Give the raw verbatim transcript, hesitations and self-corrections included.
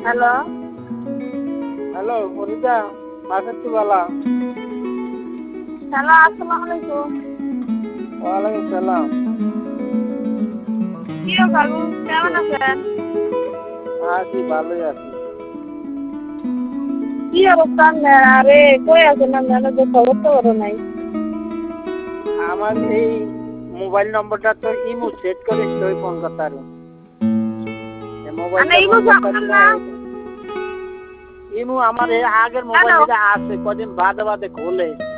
Hello hello Farida Masud বালা hello আসসালামু আলাইকুম। ওয়ালাইকুম সালাম। কি বাবু কেমন আছেন? আছি ভালোই আছি। কি অবস্থা আপনার? আরে কই আছেন আপনারা, যে খবর তো বড় নাই। আমার এই মোবাইল নম্বরটা তো ইমো সেট করে তুই ফোন করতে পারো। এই মোবাইলটা ইমো ফোন করতে জানেন না না? ইমো আমার এই আগের মোবাইলটা আছে, কদিন বাদে বাদে খোলে।